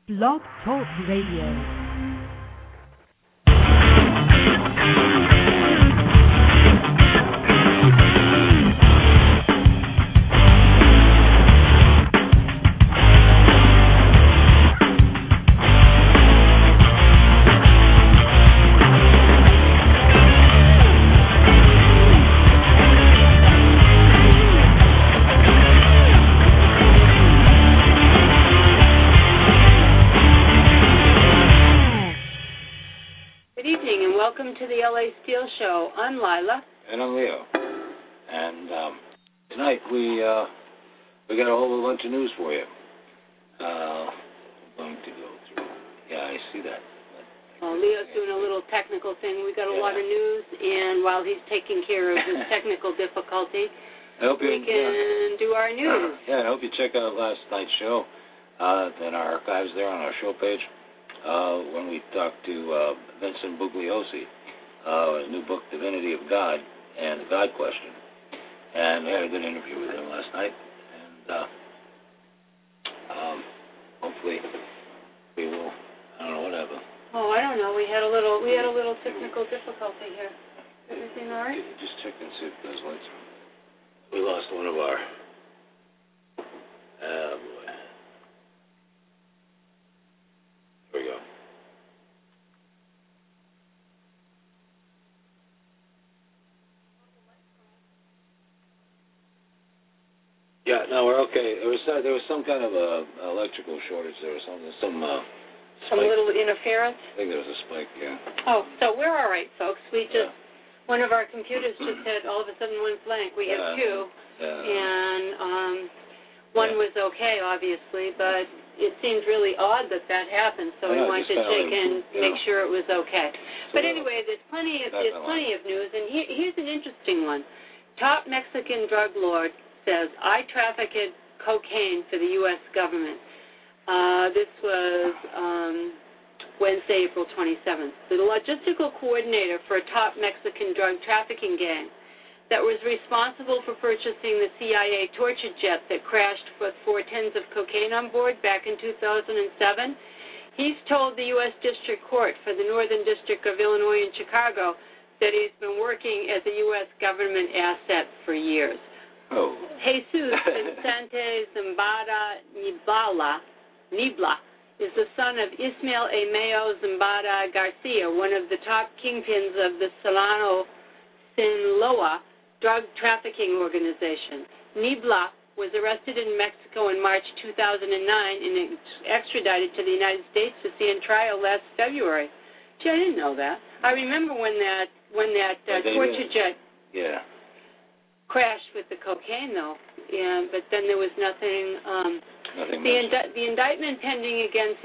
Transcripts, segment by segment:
Blog Talk Radio. Show. I'm Lila. And I'm Leo. And tonight we got a whole bunch of news for you. I'm going to go through. Yeah, I see that. Well, Leo's doing a little technical thing. We got a lot of news, and while he's taking care of his technical difficulty, we can do our news. I hope you check out last night's show in our archives there on our show page when we talked to Vincent Bugliosi. His new book, Divinity of God and the God Question. And we had a good interview with him last night. And hopefully we will, I don't know, whatever. Oh, I don't know. We had a little technical difficulty here. Everything all right? Just check and see if those lights. We lost one of our. Oh, boy. Here we go. Yeah, no, we're okay. There was some kind of electrical shortage. There was some little interference. I think there was a spike. Yeah. Oh, so we're all right, folks. We just one of our computers just had all of a sudden went blank. We have two, and one was okay, obviously, but it seemed really odd that happened. So we wanted to check in, make sure it was okay. But anyway, there's plenty of news, and here's an interesting one. Top Mexican drug lord says, I trafficked cocaine for the U.S. government. This was Wednesday, April 27th. The logistical coordinator for a top Mexican drug trafficking gang that was responsible for purchasing the CIA torture jet that crashed with 4 tons of cocaine on board back in 2007, he's told the U.S. District Court for the Northern District of Illinois in Chicago that he's been working as a U.S. government asset for years. Oh. Jesus Vicente Zambada Nibla is the son of Ismael Ameo Zambada Garcia, one of the top kingpins of the Solano Sinaloa drug trafficking organization. Nibla was arrested in Mexico in March 2009 and extradited to the United States to stand trial last February. Gee, I didn't know that. I remember when that torture jet crashed with the cocaine, though. Yeah, but then there was nothing. The indictment pending against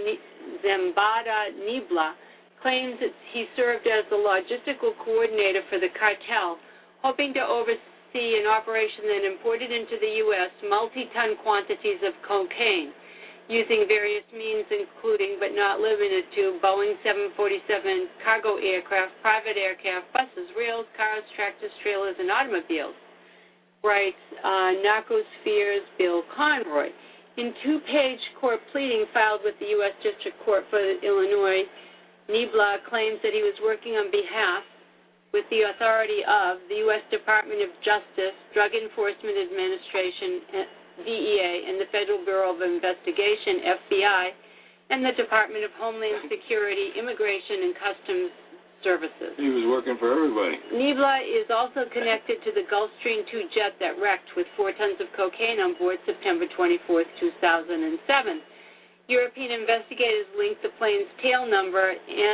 Zambada Nibla claims that he served as the logistical coordinator for the cartel, hoping to oversee an operation that imported into the U.S. multi-ton quantities of cocaine, using various means including but not limited to Boeing 747 cargo aircraft, private aircraft, buses, rails, cars, tractors, trailers, and automobiles, writes Narcosphere's Bill Conroy. In 2-page court pleading filed with the U.S. District Court for Illinois, Nibla claims that he was working on behalf with the authority of the U.S. Department of Justice, Drug Enforcement Administration, DEA, and the Federal Bureau of Investigation, FBI, and the Department of Homeland Security, Immigration, and Customs Services. He was working for everybody. Nibla is also connected to the Gulfstream II jet that wrecked with 4 tons of cocaine on board September 24, 2007. European investigators linked the plane's tail number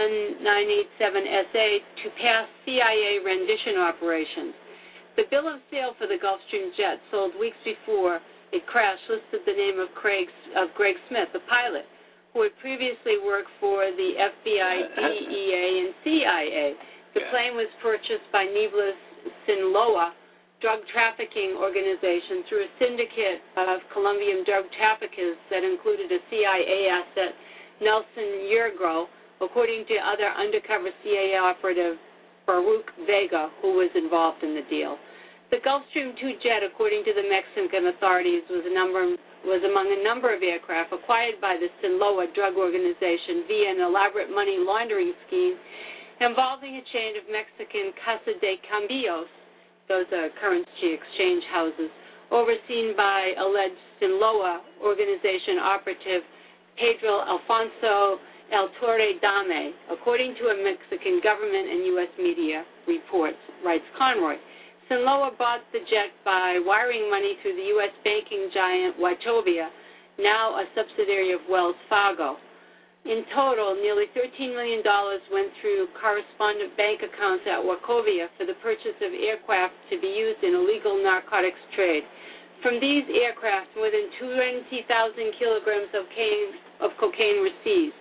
N987SA to past CIA rendition operations. The bill of sale for the Gulfstream jet, sold weeks before it crashed, listed the name of Greg Smith, the pilot, who had previously worked for the FBI, DEA, and CIA. The plane was purchased by Nibla's Sinaloa drug trafficking organization through a syndicate of Colombian drug traffickers that included a CIA asset, Nelson Yurgro, according to other undercover CIA operative Baruch Vega, who was involved in the deal. The Gulfstream II jet, according to the Mexican authorities, was was among a number of aircraft acquired by the Sinaloa drug organization via an elaborate money laundering scheme involving a chain of Mexican Casa de Cambios, those are currency exchange houses, overseen by alleged Sinaloa organization operative Pedro Alfonso El Torre Dame, according to a Mexican government and U.S. media reports, writes Conroy. Sinaloa bought the jet by wiring money through the U.S. banking giant Wachovia, now a subsidiary of Wells Fargo. In total, nearly $13 million went through correspondent bank accounts at Wachovia for the purchase of aircraft to be used in illegal narcotics trade. From these aircraft, more than 20,000 kilograms of cocaine were seized.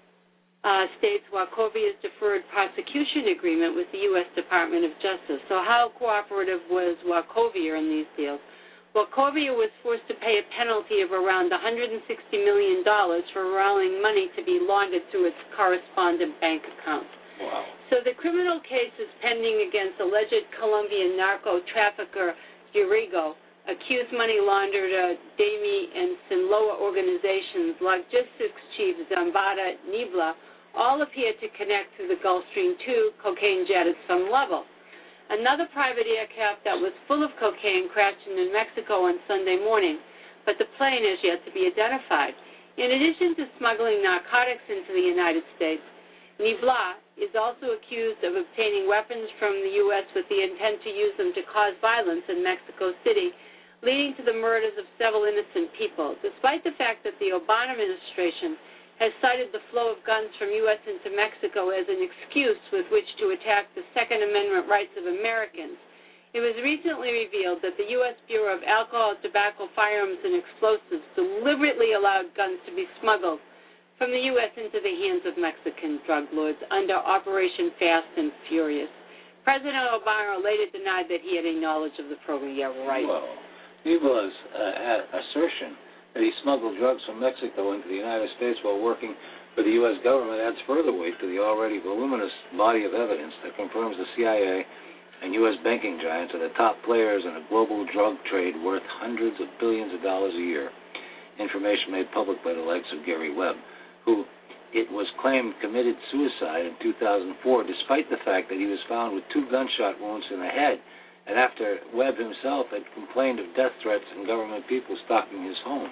States Wachovia's deferred prosecution agreement with the U.S. Department of Justice. So how cooperative was Wachovia in these deals? Wachovia was forced to pay a penalty of around $160 million for allowing money to be laundered through its correspondent bank accounts. Wow. So the criminal case is pending against alleged Colombian narco trafficker Urigo, accused money launderer Dami and Sinaloa organizations, logistics chief Zambada Nibla, all appear to connect through the Gulfstream II cocaine jet at some level. Another private aircraft that was full of cocaine crashed in New Mexico on Sunday morning, but the plane is yet to be identified. In addition to smuggling narcotics into the United States, Nibla is also accused of obtaining weapons from the U.S. with the intent to use them to cause violence in Mexico City, leading to the murders of several innocent people. Despite the fact that the Obama administration has cited the flow of guns from U.S. into Mexico as an excuse with which to attack the Second Amendment rights of Americans, it was recently revealed that the U.S. Bureau of Alcohol, Tobacco, Firearms, and Explosives deliberately allowed guns to be smuggled from the U.S. into the hands of Mexican drug lords under Operation Fast and Furious. President Obama later denied that he had any knowledge of the program. Yeah, right. Well, Nibla's assertion that he smuggled drugs from Mexico into the United States while working for the U.S. government adds further weight to the already voluminous body of evidence that confirms the CIA and U.S. banking giants are the top players in a global drug trade worth hundreds of billions of dollars a year. Information made public by the likes of Gary Webb, who it was claimed committed suicide in 2004 despite the fact that he was found with 2 gunshot wounds in the head, and after Webb himself had complained of death threats and government people stalking his home.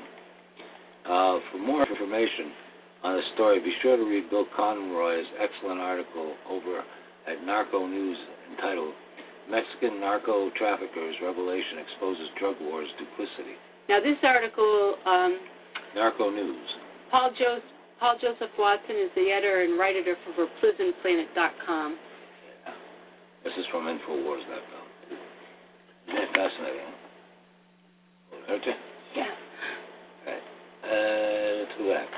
For more information on the story, be sure to read Bill Conroy's excellent article over at Narco News entitled Mexican Narco Traffickers Revelation Exposes Drug Wars Duplicity. Now this article... Narco News. Paul Joseph Watson is the editor and writer for PrisonPlanet.com. Yeah. This is from Infowars.com. Isn't that fascinating? Don't you? Yeah. Right. Let's go back.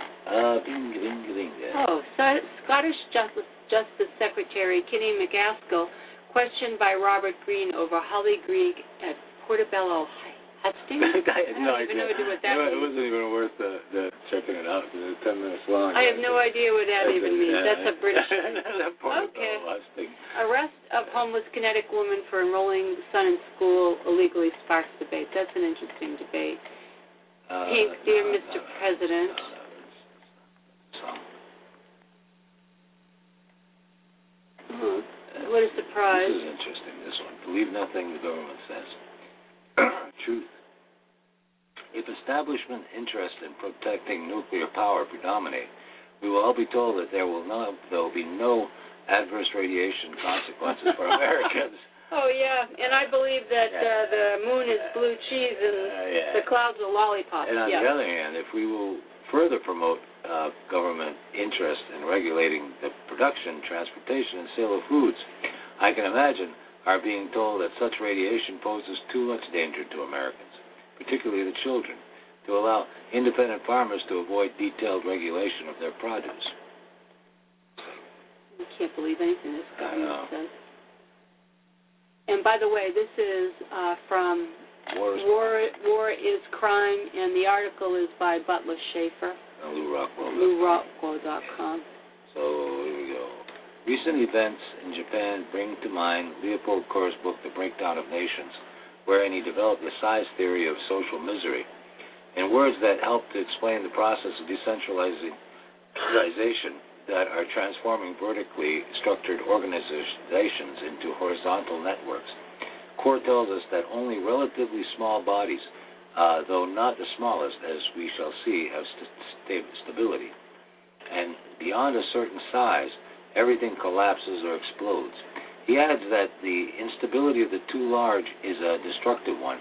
Bing. Oh, Scottish Justice Secretary Kitty McCaskill questioned by Robert Greene over Holly Greig at Portobello Hustings. I don't even know what that means. It wasn't even worth the checking it out because it was 10 minutes long. I have no idea what that even means. That's a British thing. Okay. Arrest of homeless kinetic woman for enrolling son in school illegally sparks debate. That's an interesting debate. Pink, dear Mr. President. What a surprise. This is interesting, this one. Believe nothing the government says. Truth. If establishment interest in protecting nuclear power predominate, we will all be told that there will be no adverse radiation consequences for Americans. Oh, yeah, and I believe that the moon is blue cheese and the clouds are lollipops. And on the other hand, if we will further promote government interest in regulating the production, transportation, and sale of foods, I can imagine our being told that such radiation poses too much danger to Americans, particularly the children, to allow independent farmers to avoid detailed regulation of their produce. I can't believe anything this government says. And by the way, this is from War is Crime, and the article is by Butler Schaefer. LouRockwell.com. So here we go. Recent events in Japan bring to mind Leopold Kohr's book, The Breakdown of Nations, wherein he developed the size theory of social misery in words that help to explain the process of decentralization that are transforming vertically structured organizations into horizontal networks. Core tells us that only relatively small bodies, though not the smallest, as we shall see, have stability. And beyond a certain size, everything collapses or explodes. He adds that the instability of the too large is a destructive one.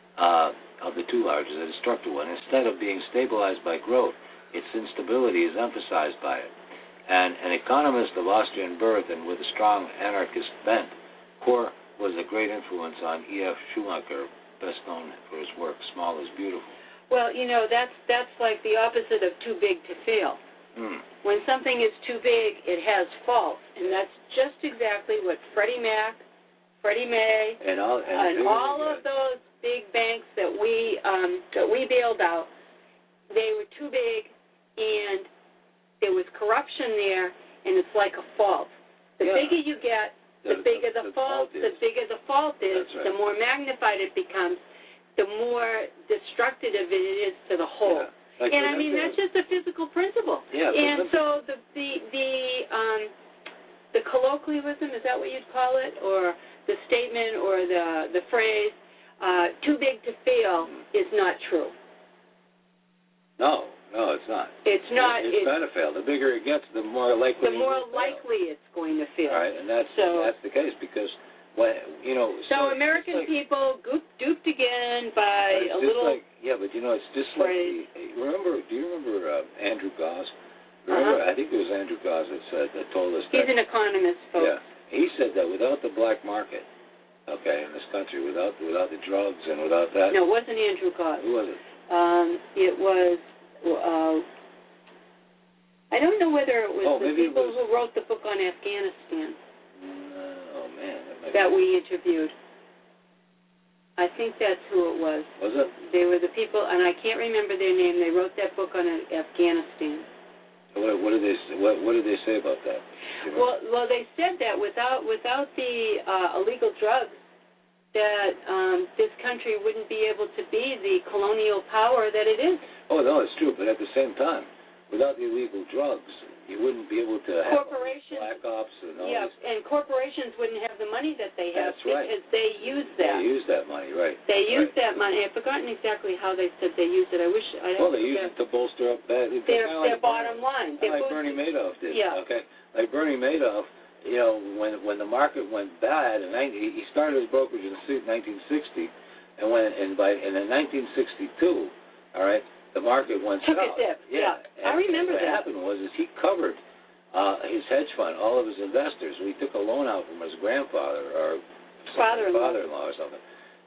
Instead of being stabilized by growth, its instability is emphasized by it. And an economist of Austrian birth and with a strong anarchist bent, Core was a great influence on E.F. Schumacher, best known for his work, Small is Beautiful. Well, that's like the opposite of too big to fail. When something is too big, it has faults, and that's just exactly what Freddie Mac, Freddie Mae, and all of those big banks that we bailed out. They were too big, and there was corruption there, and it's like a fault. The bigger you get, the bigger the fault. The bigger the fault is, the more magnified it becomes, the more destructive it is to the whole. Yeah. Like and I mean, that's just a physical principle. Yeah, and so the colloquialism, is that what you'd call it, or the statement, or the phrase, "too big to fail," is not true. No, it's not. It's not. It's going to fail. The bigger it gets, the more likely. The more likely it's going to fail. Right, and that's the case because So American people duped again by a little. But it's just phrase. Do you remember Andrew Goss? I think it was Andrew Goss that told us that. He's an economist, folks. Yeah, he said that without the black market, in this country, without the drugs and without that. No, it wasn't Andrew Goss. Who was it? It was. I don't know whether it was the people who wrote the book on Afghanistan. That we interviewed. I think that's who it was. Was it? They were the people, and I can't remember their name. They wrote that book on Afghanistan. What did they say about that? Well, they said that without the illegal drugs, that this country wouldn't be able to be the colonial power that it is. Oh no, it's true. But at the same time, without the illegal drugs, you wouldn't be able to have black ops and all this. And corporations wouldn't have the money that they have because they use that. They use that money, right. They use that money. I've forgotten exactly how they said they used it. I wish I had. Well, they use it to bolster up their bottom line. Like Bernie Madoff did. Yeah. Okay. Like Bernie Madoff, when the market went bad, and he started his brokerage in 1960, and in 1962, all right, the market went south. Took a dip. Yeah. I remember that. What happened was he covered his hedge fund, all of his investors. We took a loan out from his grandfather or father-in-law or something,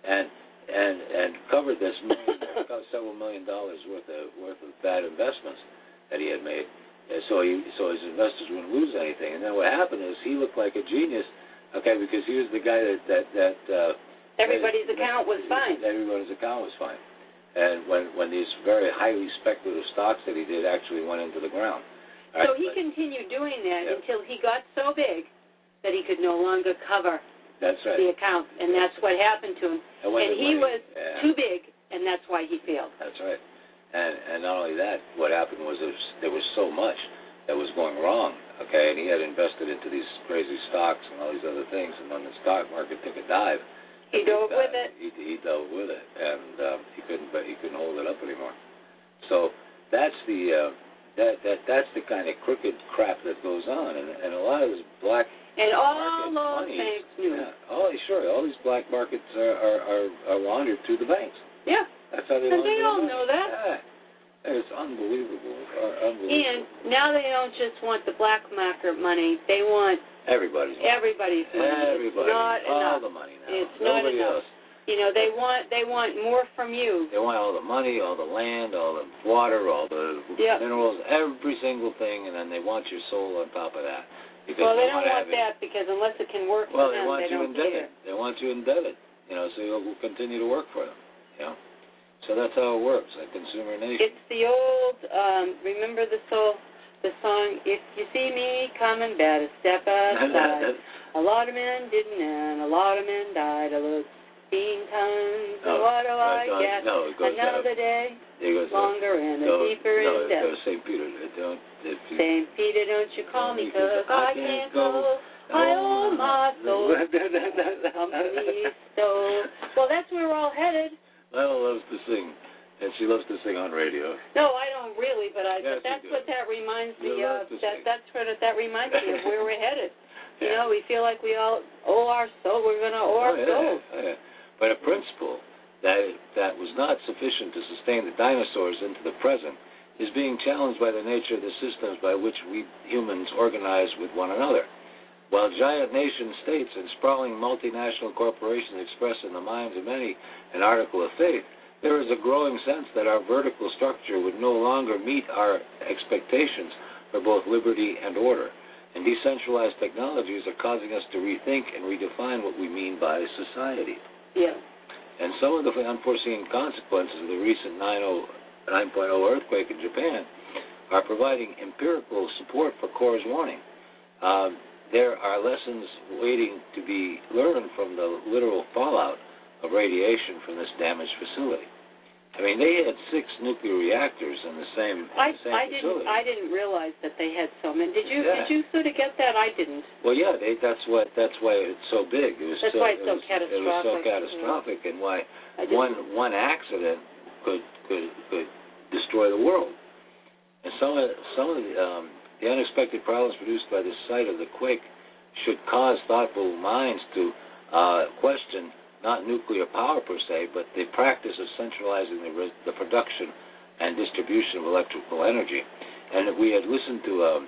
and covered this several $1 million worth of bad investments that he had made. And so his investors wouldn't lose anything. And then what happened is he looked like a genius, because he was the guy that everybody's account was fine. Everybody's account was fine. And when these very highly speculative stocks that he did actually went into the ground. So he continued doing that until he got so big that he could no longer cover the account, and that's what happened to him. And he was too big, and that's why he failed. That's right. And not only that, what happened was there was so much that was going wrong, and he had invested into these crazy stocks and all these other things, and when the stock market took a dive, he dove with it. He dove with it, and he couldn't hold it up anymore. So that's the kind of crooked crap that goes on, and a lot of this black and all those banks knew. Yeah, all these black markets are laundered through the banks. Yeah, that's how they. And they all know that. Yeah, it's unbelievable. And now they don't just want the black market money; they want everybody's money. Everybody's money. It's not all enough. The money now. It's Nobody not enough. Else. They want more from you. They want all the money, all the land, all the water, all the minerals, every single thing, and then they want your soul on top of that. They don't want that because unless it can work for them, they don't care. They want you indebted, so you'll continue to work for them, So that's how it works, like Consumer Nation. It's the old, remember the song, If You See Me Coming, Better Step Aside. A lot of men didn't, and a lot of men died. I looked 15 times, and what do I get? No, it goes another day. longer and a deeper in depth. No, St. Peter, St. Peter, don't you call me, 'cause I can't go. I owe my soul. Well, that's where we're all headed. Lila loves to sing, and she loves to sing on radio. No, I don't really, but yes, that's what that reminds me of. That's what that reminds me of where we're headed. Yeah. You know, we feel like we all owe our soul. We're going to owe our souls. Yeah. But a principle that was not sufficient to sustain the dinosaurs into the present is being challenged by the nature of the systems by which we humans organize with one another. While giant nation-states and sprawling multinational corporations express in the minds of many an article of faith, there is a growing sense that our vertical structure would no longer meet our expectations for both liberty and order, and decentralized technologies are causing us to rethink and redefine what we mean by society. Yeah. And some of the unforeseen consequences of the recent 9.0 earthquake in Japan are providing empirical support for Core's warning. There are lessons waiting to be learned from the literal fallout of radiation from this damaged facility. I mean, they had 6 nuclear reactors in the same facility. I didn't realize that they had so many. Did you sort of get that? I didn't. Well, yeah, that's why it's so big. That's why it's so catastrophic. It was so catastrophic, and why one accident could destroy the world. And some of the unexpected problems produced by the site of the quake should cause thoughtful minds to question not nuclear power per se, but the practice of centralizing the production and distribution of electrical energy. And we had listened to a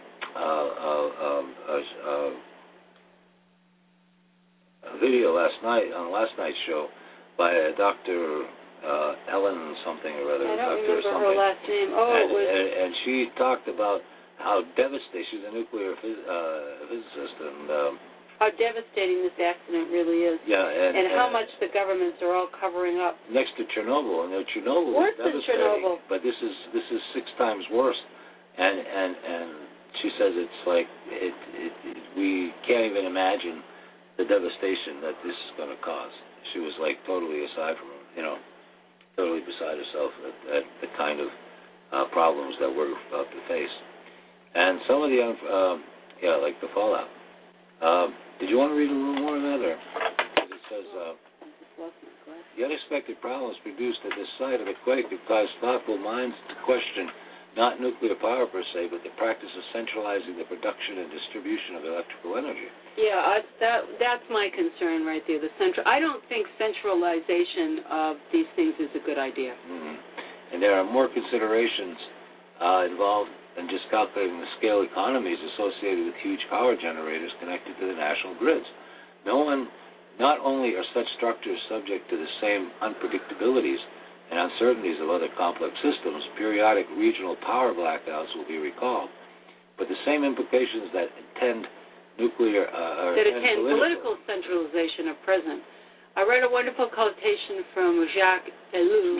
video last night on last night's show by Dr. Ellen something or other. I don't remember her last name. And she talked about how devastating, she's a nuclear physicist, and how devastating this accident really is. Yeah, and how much the governments are all covering up. Next to Chernobyl, and Chernobyl worse is devastating, than Chernobyl. but this is 6 times worse. And she says it's like we can't even imagine the devastation that this is going to cause. She was like totally aside from, totally beside herself at the kind of problems that we're about to face. And some of the like the fallout. Did you want to read a little more of that, or it says the unexpected problems produced at the site of the quake have caused thoughtful minds to question not nuclear power per se, but the practice of centralizing the production and distribution of electrical energy. Yeah, that's my concern right there. I don't think centralization of these things is a good idea. Mm-hmm. And there are more considerations involved than just calculating the scale economies associated with huge power generators connected to the national grids. Not only are such structures subject to the same unpredictabilities and uncertainties of other complex systems, periodic regional power blackouts will be recalled, but the same implications that attend political centralization are present. I read a wonderful quotation from Jacques Ellul.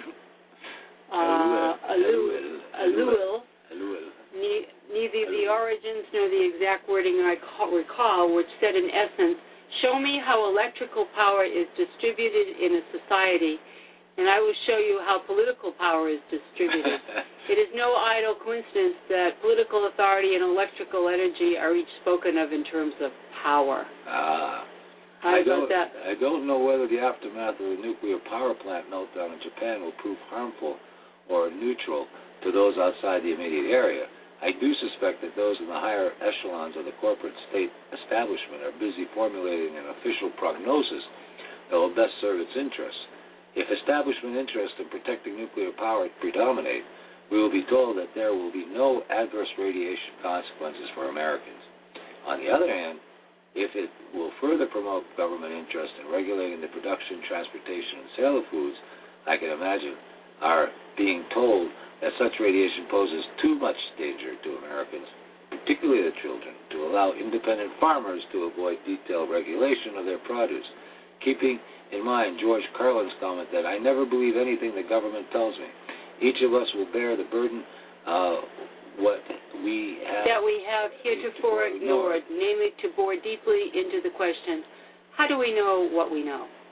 Neither the origins nor the exact wording I recall, which said in essence, show me how electrical power is distributed in a society, and I will show you how political power is distributed. It is no idle coincidence that political authority and electrical energy are each spoken of in terms of power. I don't know whether the aftermath of the nuclear power plant meltdown in Japan will prove harmful or neutral to those outside the immediate area. I do suspect that those in the higher echelons of the corporate state establishment are busy formulating an official prognosis that will best serve its interests. If establishment interest in protecting nuclear power predominate, we will be told that there will be no adverse radiation consequences for Americans. On the other hand, if it will further promote government interest in regulating the production, transportation, and sale of foods, I can imagine our being told that such radiation poses too much danger to Americans, particularly the children, to allow independent farmers to avoid detailed regulation of their produce, keeping in mind George Carlin's comment that I never believe anything the government tells me. Each of us will bear the burden what we have heretofore ignored, namely to bore deeply into the question, how do we know what we know?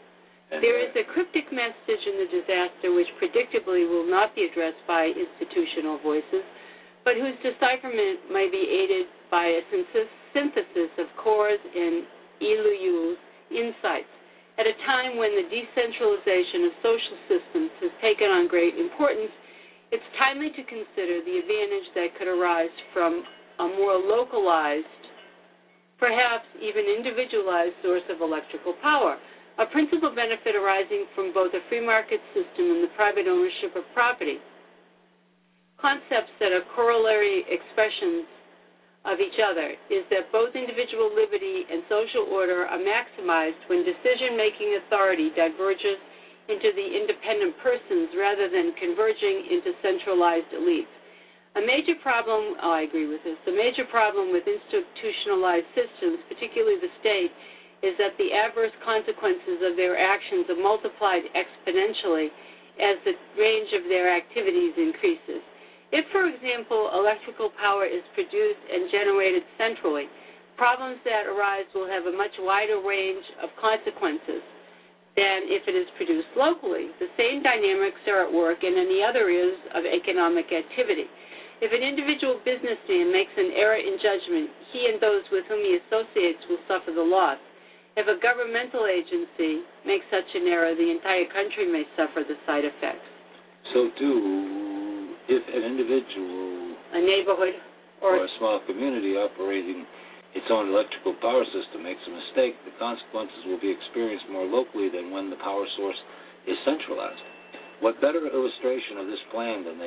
There is a cryptic message in the disaster which predictably will not be addressed by institutional voices, but whose decipherment may be aided by a synthesis of Core's and Iluyu's insights. At a time when the decentralization of social systems has taken on great importance, it's timely to consider the advantage that could arise from a more localized, perhaps even individualized source of electrical power, a principal benefit arising from both a free market system and the private ownership of property. Concepts that are corollary expressions of each other is that both individual liberty and social order are maximized when decision-making authority diverges into the independent persons rather than converging into centralized elites. A major problem, I agree with this, a major problem with institutionalized systems, particularly the state, is that the adverse consequences of their actions are multiplied exponentially as the range of their activities increases. If, for example, electrical power is produced and generated centrally, problems that arise will have a much wider range of consequences than if it is produced locally. The same dynamics are at work in any other areas of economic activity. If an individual businessman makes an error in judgment, he and those with whom he associates will suffer the loss. If a governmental agency makes such an error, the entire country may suffer the side effects. So, too, if an individual, a neighborhood, or a small community operating its own electrical power system makes a mistake, the consequences will be experienced more locally than when the power source is centralized. What better illustration of this plan than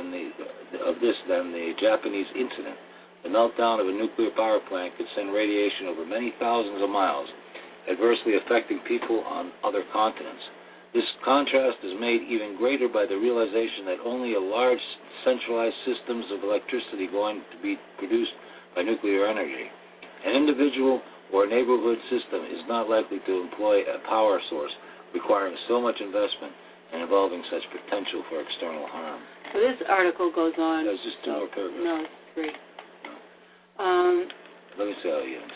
the Japanese incident? The meltdown of a nuclear power plant could send radiation over many thousands of miles, adversely affecting people on other continents. This contrast is made even greater by the realization that only a large centralized systems of electricity going to be produced by nuclear energy. An individual or neighborhood system is not likely to employ a power source requiring so much investment and involving such potential for external harm. So this article goes on. There's just two more paragraphs. No, it's three. No. Let me see how he ends.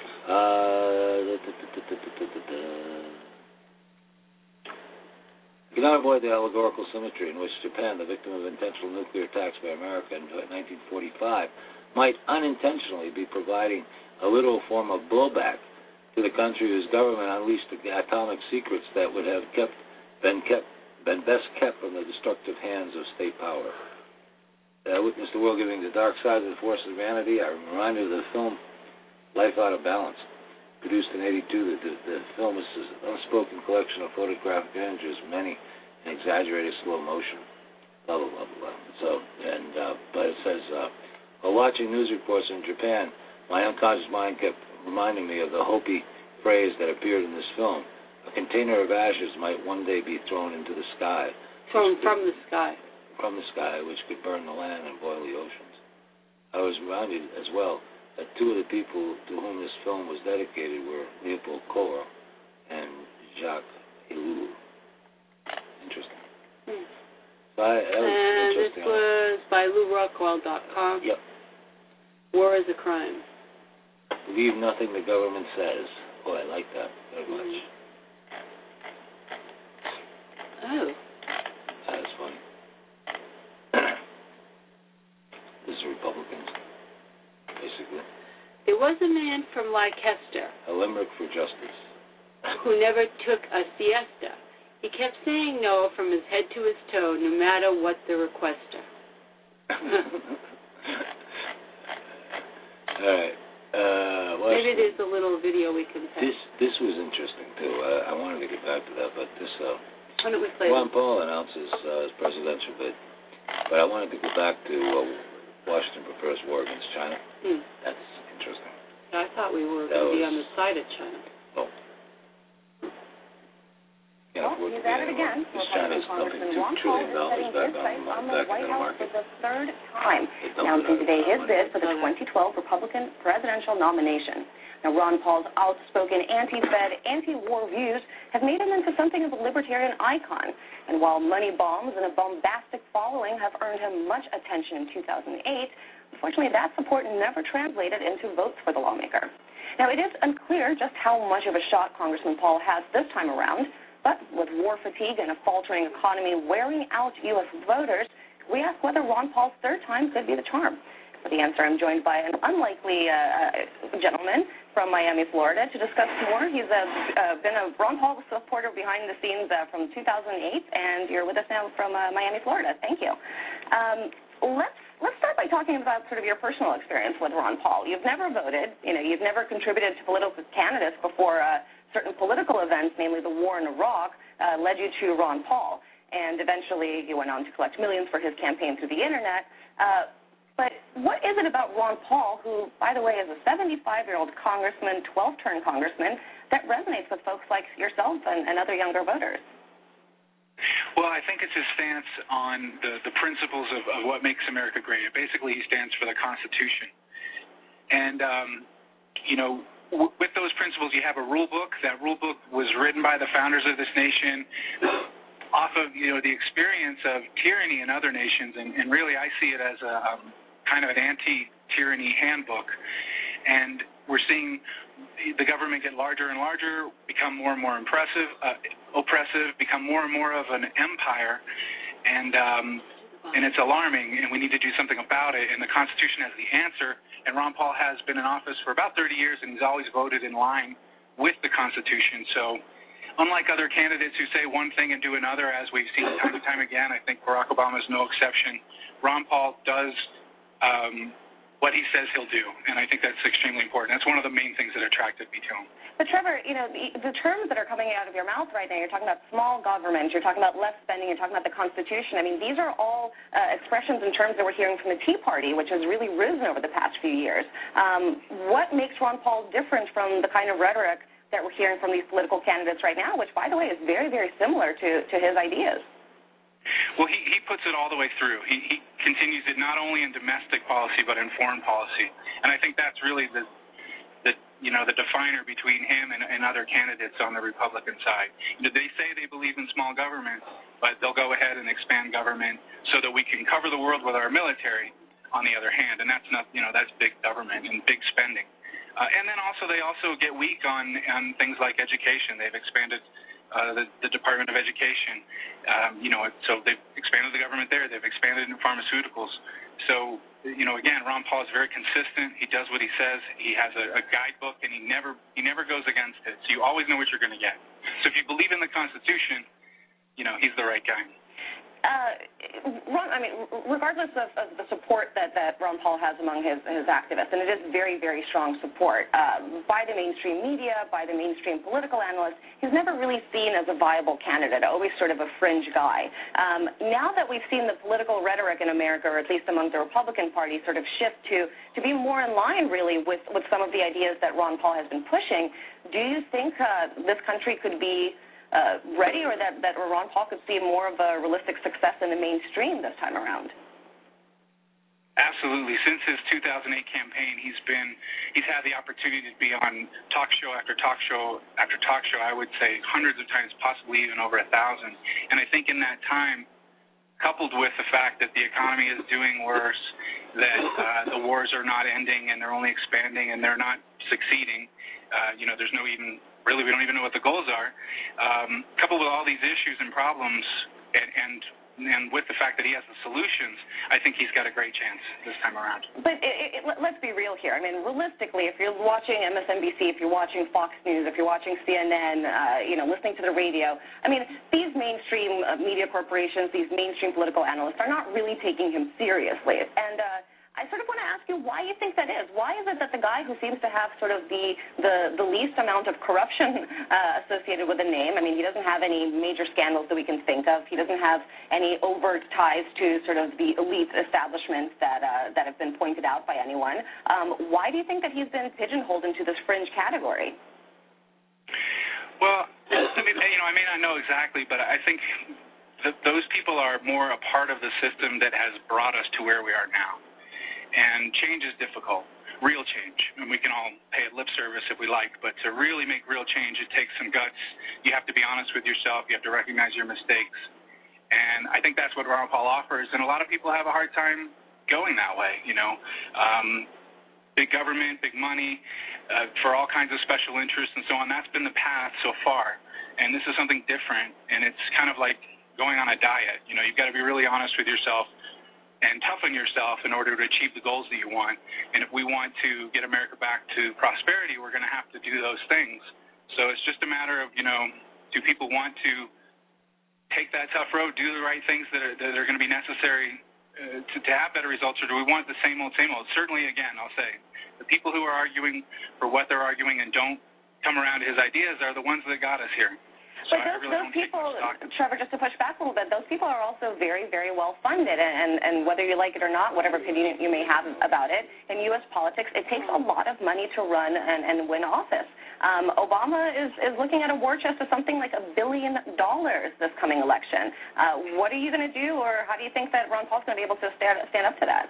You cannot avoid the allegorical symmetry in which Japan, the victim of intentional nuclear attacks by America in 1945, might unintentionally be providing a literal form of blowback to the country whose government unleashed the atomic secrets that would have been best kept from the destructive hands of state power. Witness the world giving the dark side of the force of humanity. I'm reminded of the film Life Out of Balance, produced in '82. The film is an unspoken collection of photographic images, many in exaggerated slow motion. Blah blah blah blah. So, but it says, while watching news reports in Japan, my unconscious mind kept reminding me of the Hopi phrase that appeared in this film: "A container of ashes might one day be thrown into the sky." From the sky. From the sky, which could burn the land and boil the oceans. I was reminded as well that two of the people to whom this film was dedicated were Leopold Kohr and Jacques Ellul. Interesting. So that was interesting. This was by LouRockwell.com. Yep. War is a crime. Believe nothing the government says. Oh, I like that very much. Oh. That is funny. This is Republicans, basically. There was a man from Leicester, A limerick for justice, who never took a siesta. He kept saying no from his head to his toe, no matter what the requester. All right. Maybe there's a little video we can play. This was interesting too. I wanted to get back to that, but this. Why don't we play Ron Paul announces his presidential bid, but I wanted to go back to Washington prefers war against China. That's interesting. I thought we were going to be on the side of China. Oh. Well, he's at it again. Republican Congressman Ron Paul is setting his sights on the White House for the third time, announcing today his bid for the 2012 Republican presidential nomination. Now, Ron Paul's outspoken anti-Fed, anti-war views have made him into something of a libertarian icon. And while money bombs and a bombastic following have earned him much attention in 2008, unfortunately that support never translated into votes for the lawmaker. Now, it is unclear just how much of a shot Congressman Paul has this time around. But with war fatigue and a faltering economy wearing out U.S. voters, we ask whether Ron Paul's third time could be the charm. For the answer, I'm joined by an unlikely gentleman from Miami, Florida, to discuss more. He's been a Ron Paul supporter behind the scenes from 2008, and you're with us now from Miami, Florida. Thank you. Let's start by talking about sort of your personal experience with Ron Paul. You've never voted. You've never contributed to political candidates before certain political events, namely the war in Iraq, led you to Ron Paul. And eventually you went on to collect millions for his campaign through the Internet. But what is it about Ron Paul, who, by the way, is a 75-year-old congressman, 12-term congressman, that resonates with folks like yourself and other younger voters? Well, I think it's his stance on the principles of what makes America great. Basically, he stands for the Constitution. And, with those principles, you have a rule book. That rule book was written by the founders of this nation off of, the experience of tyranny in other nations. And really, I see it as a kind of an anti-tyranny handbook. And we're seeing the government get larger and larger, become more and more oppressive, become more and more of an empire, and it's alarming, and we need to do something about it, and the Constitution has the answer, and Ron Paul has been in office for about 30 years, and he's always voted in line with the Constitution. So unlike other candidates who say one thing and do another, as we've seen time and time again, I think Barack Obama is no exception. Ron Paul does what he says he'll do, and I think that's extremely important. That's one of the main things that attracted me to him. But Trevor, the terms that are coming out of your mouth right now, you're talking about small government, you're talking about less spending, you're talking about the Constitution. I mean, these are all expressions and terms that we're hearing from the Tea Party, which has really risen over the past few years. What makes Ron Paul different from the kind of rhetoric that we're hearing from these political candidates right now, which, by the way, is very, very similar to his ideas? Well, he puts it all the way through. He continues it not only in domestic policy but in foreign policy, and I think that's really the definer between him and other candidates on the Republican side. They say they believe in small government, but they'll go ahead and expand government so that we can cover the world with our military. On the other hand, and that's not that's big government and big spending, and then they also get weak on things like education. They've expanded the Department of Education, so they've expanded the government there. They've expanded in pharmaceuticals. So, again, Ron Paul is very consistent. He does what he says. He has a guidebook, and he never goes against it. So you always know what you're going to get. So if you believe in the Constitution, he's the right guy. Ron, regardless of the support that Ron Paul has among his activists, and it is very, very strong support by the mainstream media, by the mainstream political analysts, he's never really seen as a viable candidate, always sort of a fringe guy. Now that we've seen the political rhetoric in America, or at least among the Republican Party, sort of shift to be more in line, really, with some of the ideas that Ron Paul has been pushing, do you think this country could be ready, or that Ron Paul could see more of a realistic success in the mainstream this time around? Absolutely. Since his 2008 campaign, he's had the opportunity to be on talk show after talk show after talk show, I would say hundreds of times, possibly even over 1,000. And I think in that time, coupled with the fact that the economy is doing worse, that the wars are not ending and they're only expanding and they're not succeeding, there's no even really, we don't even know what the goals are. Coupled with all these issues and problems, and with the fact that he has the solutions, I think he's got a great chance this time around. But let's be real here. I mean, realistically, if you're watching MSNBC, if you're watching Fox News, if you're watching CNN, listening to the radio, I mean, these mainstream media corporations, these mainstream political analysts are not really taking him seriously. And I sort of want to ask you why you think that is. Why is it that the guy who seems to have sort of the least amount of corruption associated with the name, I mean, he doesn't have any major scandals that we can think of. He doesn't have any overt ties to sort of the elite establishments that have been pointed out by anyone. Why do you think that he's been pigeonholed into this fringe category? Well, I may not know exactly, but I think those people are more a part of the system that has brought us to where we are now. And change is difficult, real change. And we can all pay it lip service if we like, but to really make real change, it takes some guts. You have to be honest with yourself. You have to recognize your mistakes. And I think that's what Ron Paul offers. And a lot of people have a hard time going that way, Big government, big money, for all kinds of special interests and so on. That's been the path so far. and this is something different, and it's kind of like going on a diet. You know, you've got to be really honest with yourself and toughen yourself in order to achieve the goals that you want. And if we want to get America back to prosperity, we're going to have to do those things. So it's just a matter of, do people want to take that tough road, do the right things that are going to be necessary to have better results, or do we want the same old, same old? Certainly, again, I'll say, the people who are arguing for what they're arguing and don't come around to his ideas are the ones that got us here. So but those people, Trevor, just to push back a little bit, those people are also very, very well funded, and whether you like it or not, whatever opinion you may have about it, in U.S. politics, it takes a lot of money to run and win office. Obama is looking at a war chest of something like $1 billion this coming election. What are you going to do, or how do you think that Ron Paul's going to be able to stand up to that?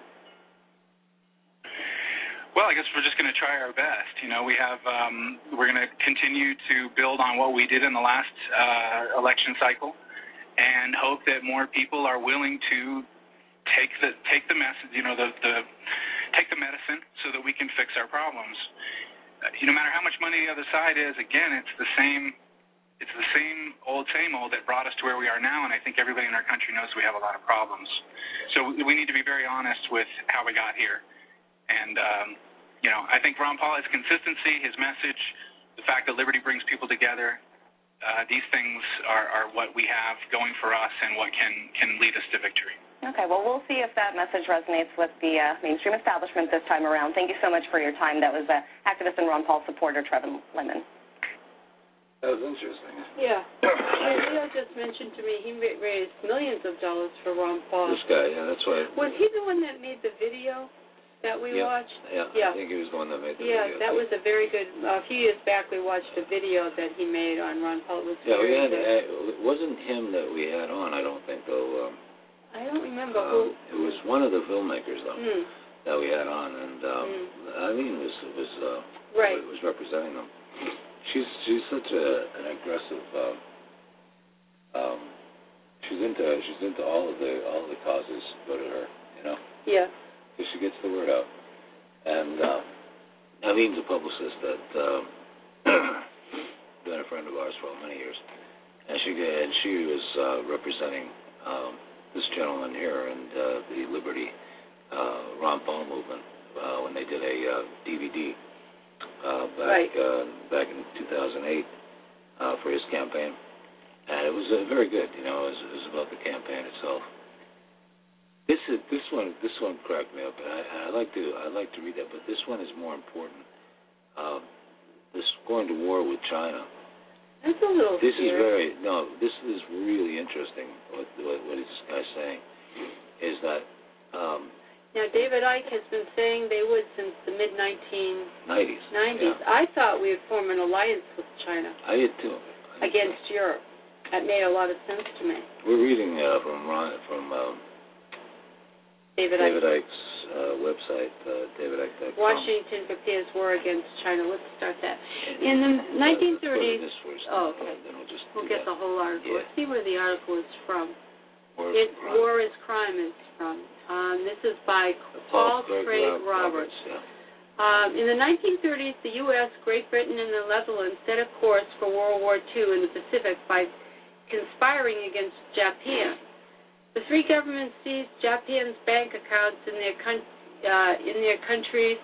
Well, I guess we're just going to try our best. We're going to continue to build on what we did in the last election cycle, and hope that more people are willing to take the message, take the medicine, so that we can fix our problems. No matter how much money the other side is, again, it's the same old that brought us to where we are now, and I think everybody in our country knows we have a lot of problems. So we need to be very honest with how we got here. And, I think Ron Paul has consistency, his message, the fact that liberty brings people together. These things are what we have going for us and what can lead us to victory. Okay, well, we'll see if that message resonates with the mainstream establishment this time around. Thank you so much for your time. That was activist and Ron Paul supporter Trevor Lemon. That was interesting. Yeah. Leo just mentioned to me he raised millions of dollars for Ron Paul. This guy, yeah, that's right. Was he the one that made the video that we watched? Yeah, I think he was the one that made the video. Yeah, that was a very good, a few years back we watched a video that he made on Ron Paul. It wasn't him that we had on, I don't think, though. I don't remember who. It was one of the filmmakers, though, that we had on, and Eileen was representing them. She's such an aggressive. She's into all of the causes go to her, Yeah. Because she gets the word out, and Eileen's a publicist that been a friend of ours for many years, and she was representing this gentleman here and the Liberty Ron Paul movement when they did a DVD back in 2008 for his campaign, and it was very good. It was about the campaign itself. This one cracked me up, and I like to read that, but this one is more important. This going to war with China. That's a little This is really interesting. What this guy's saying is that. Now, David Icke has been saying they would since the mid-1990s. Yeah. I thought we would form an alliance with China. I did too. Against Europe. That made a lot of sense to me. We're reading from David Icke's website, davidicke.com. Washington prepares war against China. Let's start that. In the 1930s. Okay. Then we'll get the whole article. Yeah. Let's see where the article is from. War is Crime is from. This is by Paul Craig Roberts. Yeah. In the 1930s, the U.S., Great Britain, and the Netherlands set a course for World War II in the Pacific by conspiring against Japan. The three governments seized Japan's bank accounts in their countries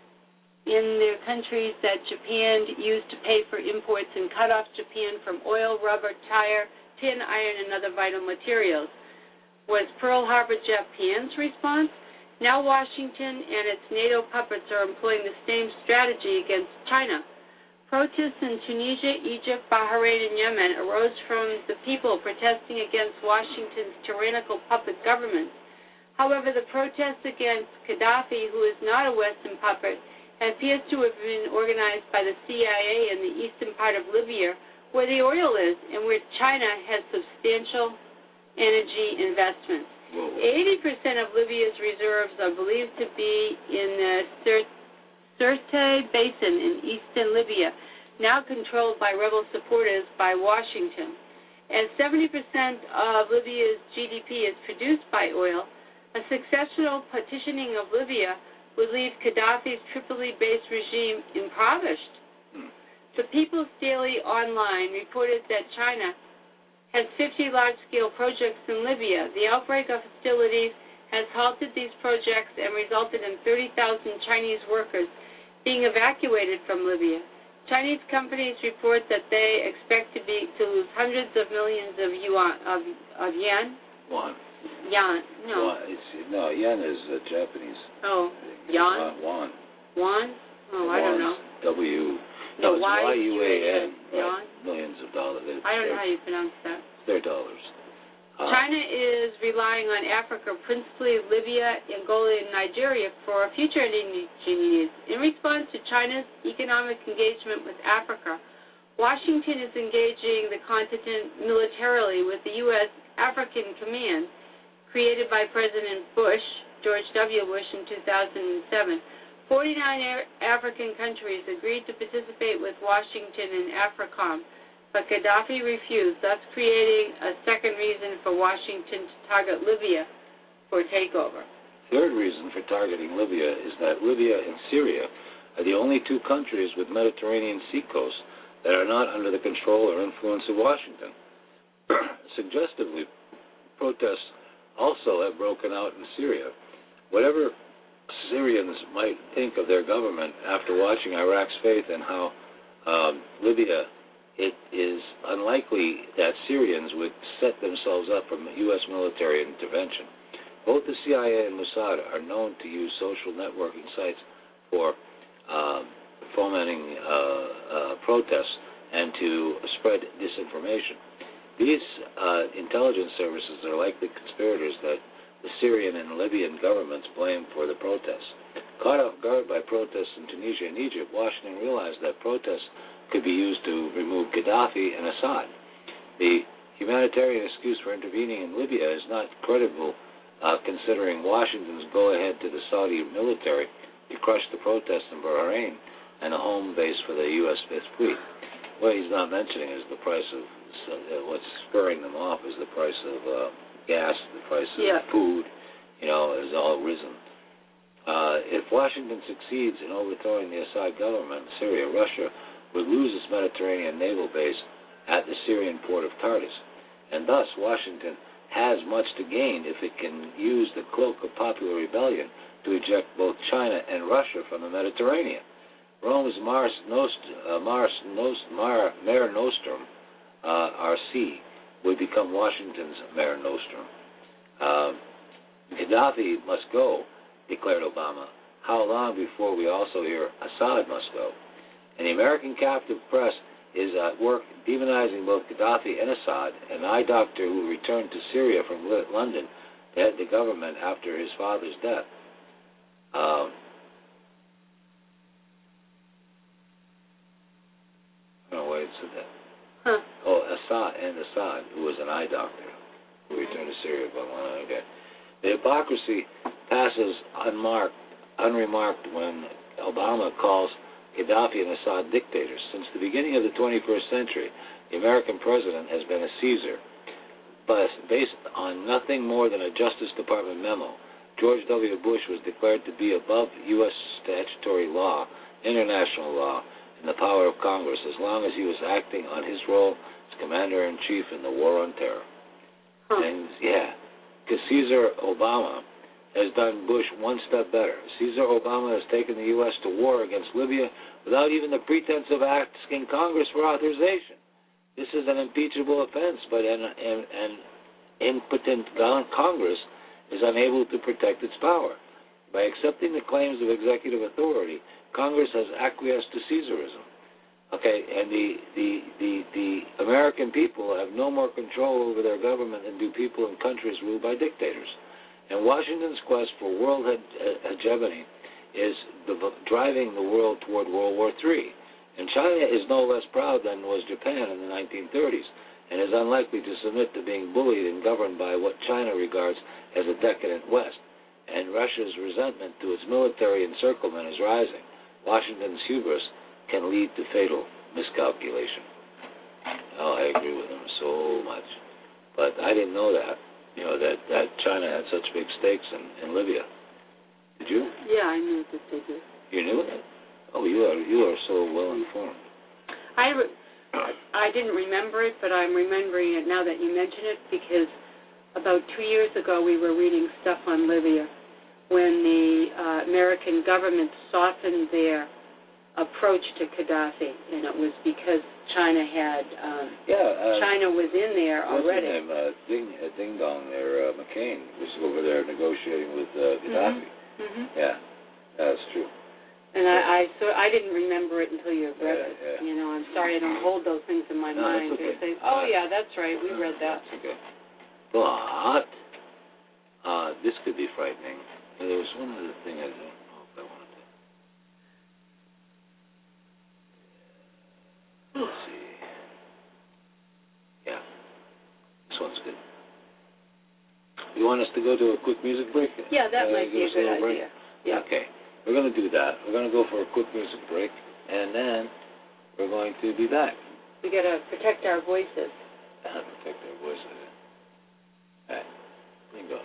that Japan used to pay for imports and cut off Japan from oil, rubber, tire, tin, iron, and other vital materials. Was Pearl Harbor Japan's response? Now Washington and its NATO puppets are employing the same strategy against China. Protests in Tunisia, Egypt, Bahrain, and Yemen arose from the people protesting against Washington's tyrannical puppet government. However, the protests against Gaddafi, who is not a Western puppet, appears to have been organized by the CIA in the eastern part of Libya, where the oil is and where China has substantial energy investments. 80% of Libya's reserves are believed to be in the Sirte Basin in eastern Libya, now controlled by rebel supporters by Washington. As 70% of Libya's GDP is produced by oil, a successful partitioning of Libya would leave Gaddafi's Tripoli-based regime impoverished. The People's Daily Online reported that China has 50 large-scale projects in Libya. The outbreak of hostilities has halted these projects and resulted in 30,000 Chinese workers being evacuated from Libya. Chinese companies report that they expect to lose hundreds of millions of yen. Yuan. Yuan. No. Yen is Japanese. Oh, yuan. Yuan. Yuan. Oh, I don't know. No, it's Y-U-A-N. Yuan. Millions of dollars. I don't know how you pronounce that. They're dollars. China is relying on Africa, principally Libya, Angola, and Nigeria, for future energy needs. In response to China's economic engagement with Africa, Washington is engaging the continent militarily with the U.S. African Command, created by President George W. Bush, in 2007. 49 African countries agreed to participate with Washington in AFRICOM, but Gaddafi refused, thus creating a second reason for Washington to target Libya for takeover. Third reason for targeting Libya is that Libya and Syria are the only two countries with Mediterranean seacoasts that are not under the control or influence of Washington. Suggestively, protests also have broken out in Syria. Whatever Syrians might think of their government after watching Iraq's fate and how Libya, it is unlikely that Syrians would set themselves up for U.S. military intervention. Both the CIA and Mossad are known to use social networking sites for fomenting protests and to spread disinformation. These intelligence services are likely conspirators that the Syrian and Libyan governments blame for the protests. Caught off guard by protests in Tunisia and Egypt, Washington realized that protests could be used to remove Gaddafi and Assad. The humanitarian excuse for intervening in Libya is not credible, considering Washington's go-ahead to the Saudi military to crush the protests in Bahrain and a home base for the U.S. Fifth Fleet. What he's not mentioning is the price of, what's spurring them off is the price of gas, the price of food, is all risen. If Washington succeeds in overthrowing the Assad government in Syria, Russia would lose its Mediterranean naval base at the Syrian port of Tartus, and thus Washington has much to gain if it can use the cloak of popular rebellion to eject both China and Russia from the Mediterranean. Rome's Mare Nostrum, RC, would become Washington's Mare Nostrum. Gaddafi must go, declared Obama. How long before we also hear Assad must go? And the American captive press is at work demonizing both Gaddafi and Assad, an eye doctor who returned to Syria from London to head the government after his father's death. I don't know why it said that. Huh. Oh, Assad, who was an eye doctor, who returned to Syria. But okay. The hypocrisy passes unremarked when Obama calls Gaddafi and Assad dictators. Since the beginning of the 21st century, the American president has been a Caesar, but based on nothing more than a Justice Department memo. George W. Bush was declared to be above U.S. statutory law, international law, and the power of Congress, as long as he was acting on his role as commander-in-chief in the war on terror. And because Caesar Obama has done Bush one step better. Caesar Obama has taken the U.S. to war against Libya without even the pretense of asking Congress for authorization. This is an impeachable offense, but an impotent Congress is unable to protect its power. By accepting the claims of executive authority, Congress has acquiesced to Caesarism. Okay, and the American people have no more control over their government than do people in countries ruled by dictators. And Washington's quest for world hegemony is driving the world toward World War III. And China is no less proud than was Japan in the 1930s, and is unlikely to submit to being bullied and governed by what China regards as a decadent West. And Russia's resentment to its military encirclement is rising. Washington's hubris can lead to fatal miscalculation. Oh, I agree with him so much. But I didn't know that. That China had such big stakes in Libya. Did you? Yeah, I knew that they did. You knew that? Oh, you are so well informed. I didn't remember it, but I'm remembering it now that you mention it, because about 2 years ago we were reading stuff on Libya when the American government softened their approach to Gaddafi, and it was because China had China was in there already. What's his name? Ding Dong there, McCain was over there negotiating with Gaddafi. Mm-hmm. Yeah, that's true. And I didn't remember it until you read it. Yeah. You know, I'm sorry I don't hold those things in my mind. Okay. Say, oh yeah, that's right, we read that. That's okay. But this could be frightening. There was one other thing I don't know if I wanted to. Let's see. Yeah, this one's good. You want us to go to a quick music break? Yeah, that might be a good idea. Yeah. Okay, we're going to do that. We're going to go for a quick music break, and then we're going to be back. We got to protect our voices. Protect our voices. All right, here you go.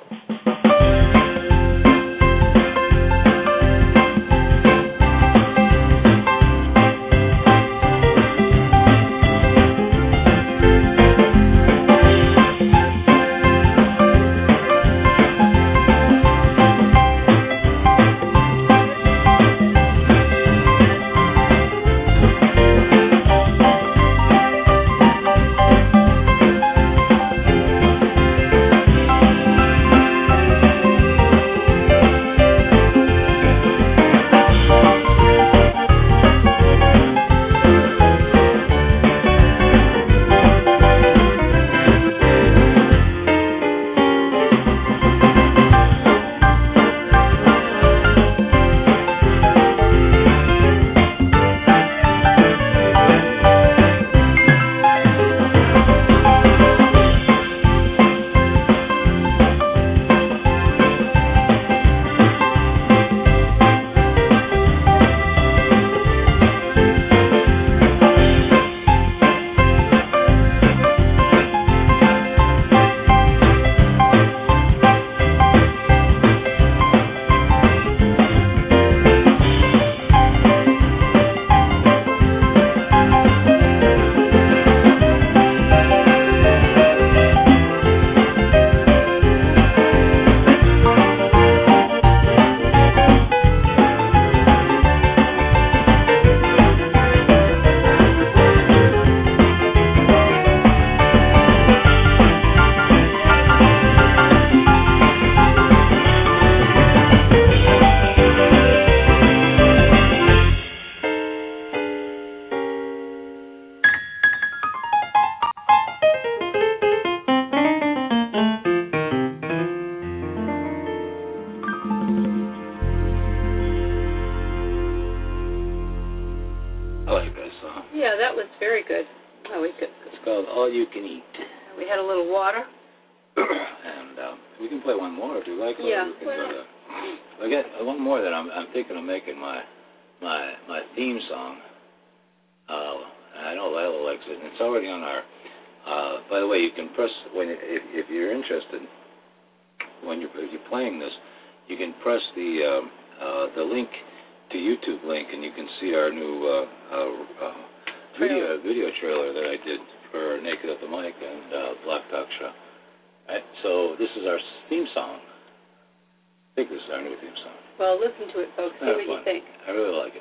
All You Can Eat. We had a little water. And we can play one more if you like. Yeah. I got one more that I'm thinking of making my theme song. I know Lila likes it, and it's already on our. By the way, you can press if you're interested if you're playing this, you can press the link to YouTube link, and you can see our new video trailer that I did for Naked at the Mic and Black Talk Show. Right, so this is our theme song. I think this is our new theme song. Well, listen to it, folks. See what you think. I really like it.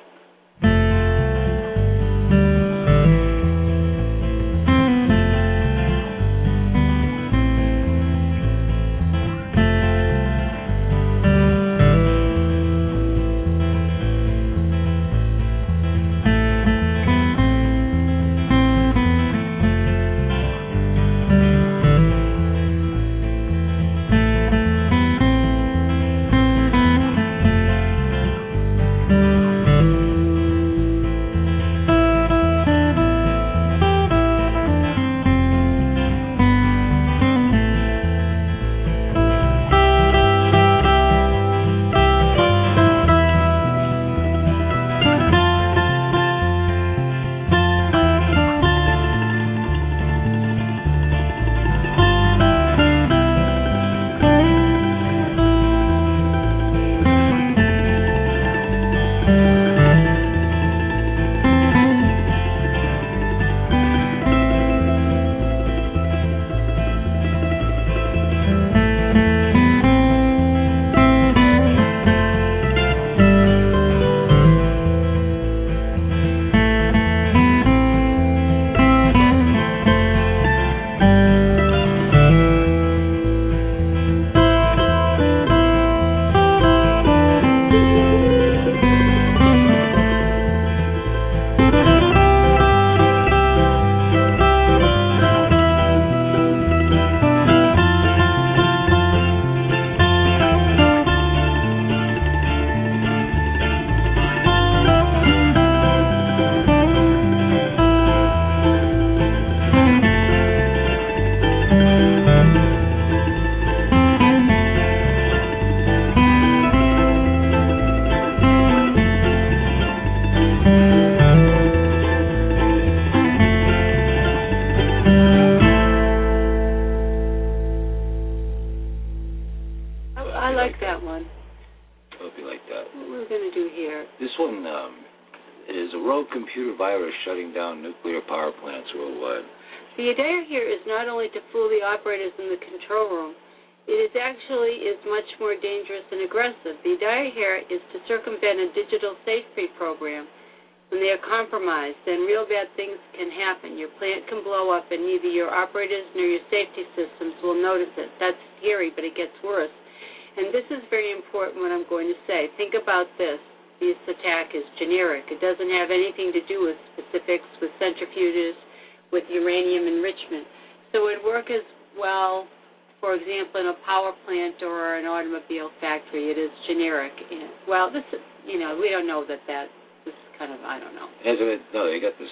This one is a rogue computer virus shutting down nuclear power plants worldwide. The idea here is not only to fool the operators in the control room, it is actually much more dangerous and aggressive. The idea here is to circumvent a digital safety program. When they are compromised, then real bad things can happen. Your plant can blow up and neither your operators nor your safety systems will notice it. That's scary, but it gets worse. And this is very important what I'm going to say. Think about this. This attack is generic. It doesn't have anything to do with specifics, with centrifuges, with uranium enrichment. So it would work as well, for example, in a power plant or an automobile factory. It is generic. Well, this is, we don't know that this is kind of, I don't know. No, they got the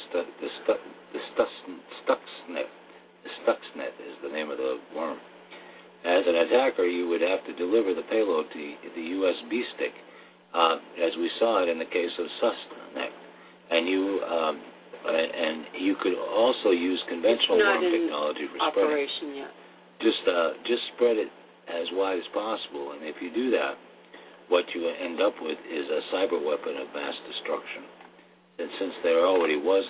Stuxnet. The Stuxnet is the name of the worm. As an attacker, you would have to deliver the payload to the USB stick, as we saw it in the case of Stuxnet. And you could also use conventional worm technology for spreading. Operation yet. Just spread it as wide as possible, and if you do that, what you end up with is a cyber weapon of mass destruction. And since there was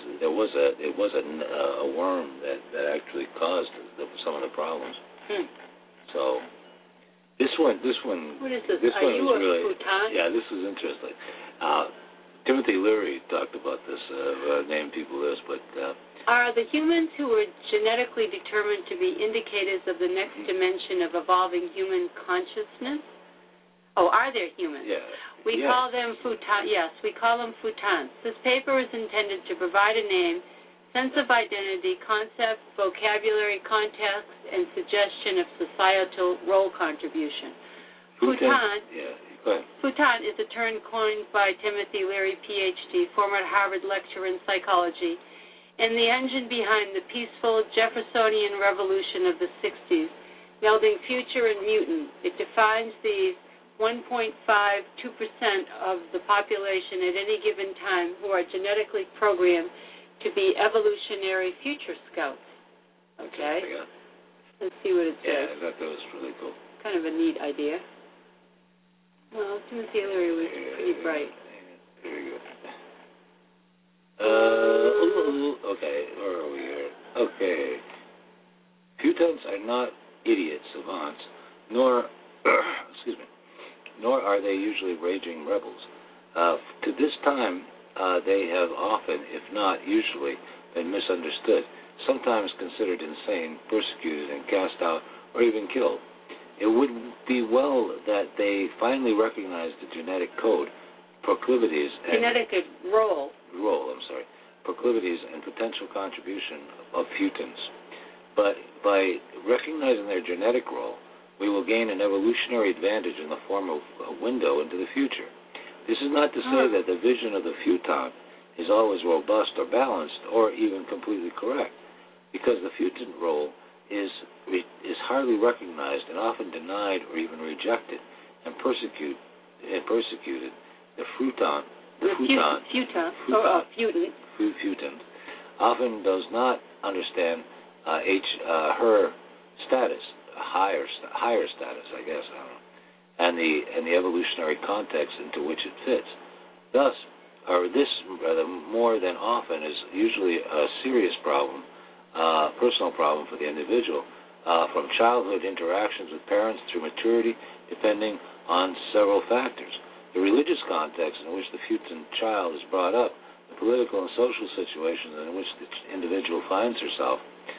a worm that actually caused some of the problems. So this one. What is this? This Are one you was a really. futon? Yeah, this was interesting. Timothy Leary talked about this, named people this, but... Are the humans who are genetically determined to be indicators of the next dimension of evolving human consciousness? Oh, are there humans? Yeah. We call them futons. Yes, we call them futons. This paper is intended to provide a name, sense of identity, concept, vocabulary, context, and suggestion of societal role contribution. Futon. Yeah. Go ahead. Futon is a term coined by Timothy Leary, Ph.D., former Harvard lecturer in psychology, and the engine behind the peaceful Jeffersonian revolution of the 60s, melding future and mutant. It defines these 1.52% of the population at any given time who are genetically programmed to be evolutionary future scouts. Okay? Let's see what it says. Yeah, I thought that was really cool. Kind of a neat idea. Well, Timothy Leary was pretty bright. Very good. Okay, where are we here? Okay. Futons are not idiot savants, nor are they usually raging rebels. To this time, they have often, if not usually, been misunderstood, sometimes considered insane, persecuted, and cast out, or even killed. It would be well that they finally recognize the genetic code, proclivities, proclivities and potential contribution of futons. But by recognizing their genetic role, we will gain an evolutionary advantage in the form of a window into the future. This is not to say that the vision of the futon is always robust or balanced or even completely correct, because the futon role is hardly recognized and often denied or even rejected and persecuted. The futon often does not understand her status, higher status, I guess, I don't know, and the evolutionary context into which it fits. Thus, this more than often is usually a serious problem, personal problem for the individual, from childhood interactions with parents through maturity, depending on several factors. The religious context in which the futon child is brought up, the political and social situations in which the individual finds herself,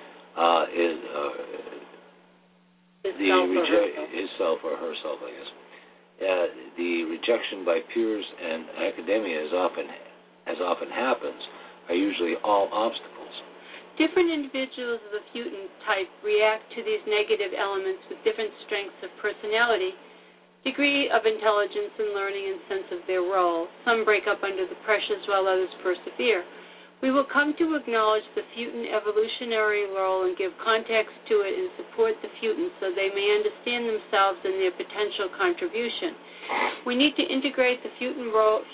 himself or herself, I guess. The rejection by peers and academia, as often happens, are usually all obstacles. Different individuals of the futon type react to these negative elements with different strengths of personality, degree of intelligence and learning and sense of their role. Some break up under the pressures while others persevere. We will come to acknowledge the futon evolutionary role and give context to it and support the futons so they may understand themselves and their potential contribution. We need to integrate the futon role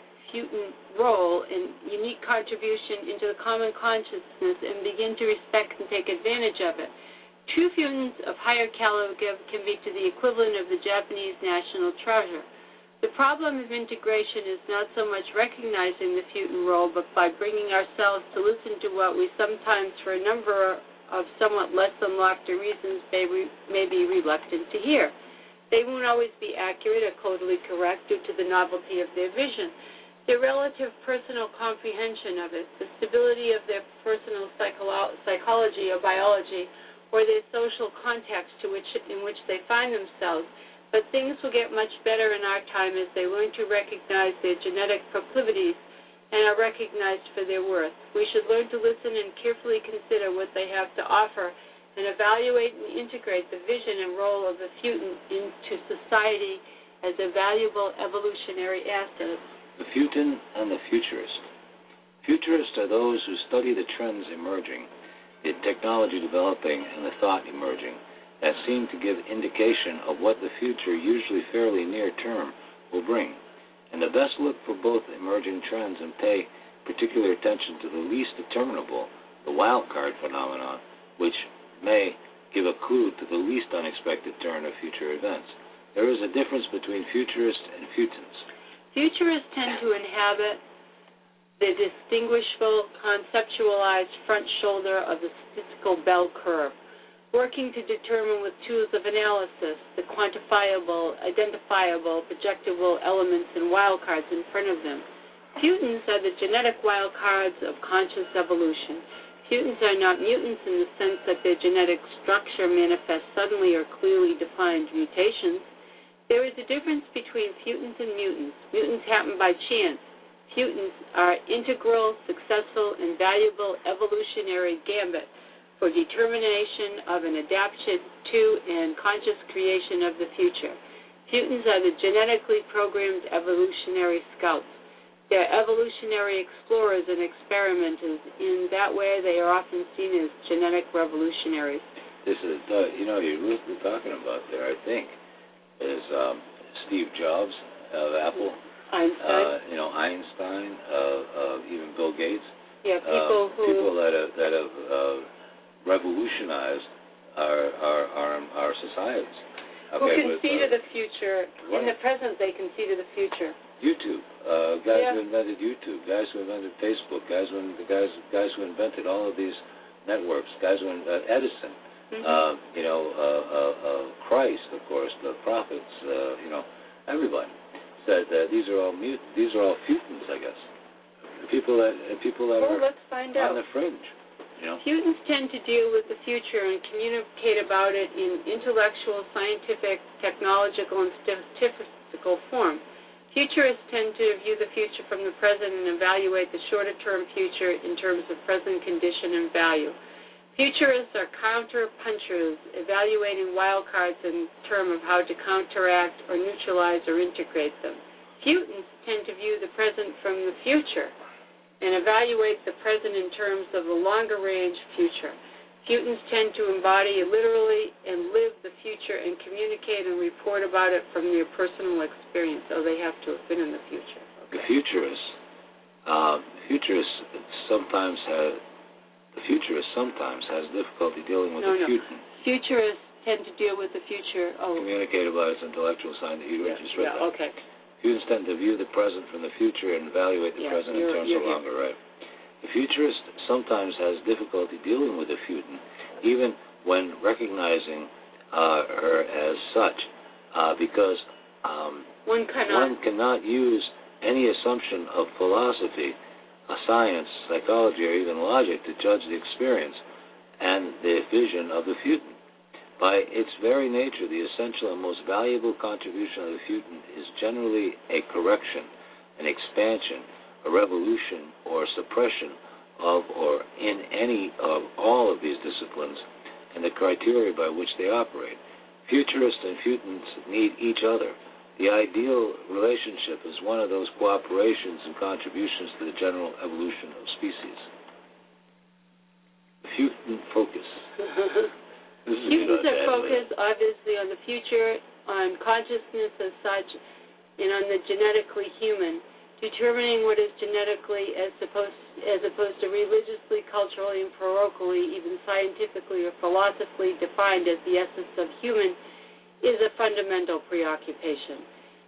and unique contribution into the common consciousness and begin to respect and take advantage of it. True futons of higher caliber can be to the equivalent of the Japanese national treasure. The problem of integration is not so much recognizing the Futon role, but by bringing ourselves to listen to what we sometimes, for a number of somewhat less than lofty reasons, may be reluctant to hear. They won't always be accurate or totally correct due to the novelty of their vision, their relative personal comprehension of it, the stability of their personal psychology or biology, or their social context in which they find themselves. But things will get much better in our time as they learn to recognize their genetic proclivities and are recognized for their worth. We should learn to listen and carefully consider what they have to offer and evaluate and integrate the vision and role of the Futon into society as a valuable evolutionary asset. The Futon and the Futurist. Futurists are those who study the trends emerging, the technology developing, and the thought emerging that seem to give indication of what the future, usually fairly near term, will bring. And the best look for both emerging trends and pay particular attention to the least determinable, the wild card phenomenon, which may give a clue to the least unexpected turn of future events. There is a difference between futurists and Futons. Futurists tend to inhabit the distinguishable, conceptualized front shoulder of the statistical bell curve, working to determine with tools of analysis the quantifiable, identifiable, projectable elements and wildcards in front of them. Futons are the genetic wildcards of conscious evolution. Futons are not mutants in the sense that their genetic structure manifests suddenly or clearly defined mutations. There is a difference between Futons and mutants. Mutants happen by chance. Futons are integral, successful, and valuable evolutionary gambit for determination of an adaptation to and conscious creation of the future. Futons are the genetically programmed evolutionary scouts. They're evolutionary explorers and experimenters. In that way, they are often seen as genetic revolutionaries. This is, you're talking about there, I think, is Steve Jobs of Apple. Einstein. Einstein, even Bill Gates. Yeah, people that have revolutionized our societies. Who can see to the future. Right. In the present, they can see to the future. YouTube, guys who invented YouTube, guys who invented Facebook, guys who invented all of these networks, guys who invented Edison, Christ, of course, the prophets, everybody said that these are all Futons, I guess. People that let's find out. On the fringe. Futons tend to deal with the future and communicate about it in intellectual, scientific, technological, and statistical form. Futurists tend to view the future from the present and evaluate the shorter-term future in terms of present condition and value. Futurists are counter-punchers, evaluating wildcards in terms of how to counteract or neutralize or integrate them. Futons tend to view the present from the future and evaluate the present in terms of the longer-range future. Futons tend to embody literally and live the future and communicate and report about it from their personal experience, so they have to have been in the future. Okay. The futurist sometimes has difficulty dealing with the Futon. Futurists tend to deal with the future. Communicate about its intellectual side that you just read that. Okay. Futons tend to view the present from the future and evaluate the present in terms of longer, right? The futurist sometimes has difficulty dealing with a Futon, even when recognizing her as such, because one cannot use any assumption of philosophy, science, psychology, or even logic to judge the experience and the vision of the Futon. By its very nature, the essential and most valuable contribution of the Futon is generally a correction, an expansion, a revolution, or suppression of or in any of all of these disciplines and the criteria by which they operate. Futurists and Futons need each other. The ideal relationship is one of those cooperations and contributions to the general evolution of species. Futon focus. Futons are focused, obviously, on the future, on consciousness as such, and on the genetically human, determining what is genetically as opposed to religiously, culturally, and parochially, even scientifically or philosophically defined as the essence of human, is a fundamental preoccupation.